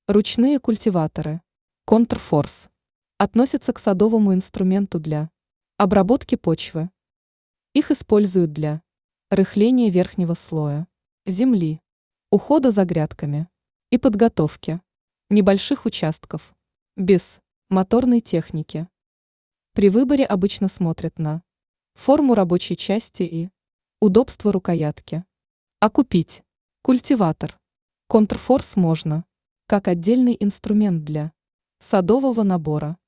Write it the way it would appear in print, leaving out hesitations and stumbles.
Ручные культиваторы. Контрфорс. Относятся к садовому инструменту для обработки почвы. Их используют для рыхления верхнего слоя земли, ухода за грядками и подготовки небольших участков без моторной техники. При выборе обычно смотрят на форму рабочей части и удобство рукоятки. А купить культиватор Контрфорс можно как отдельный инструмент для садового набора.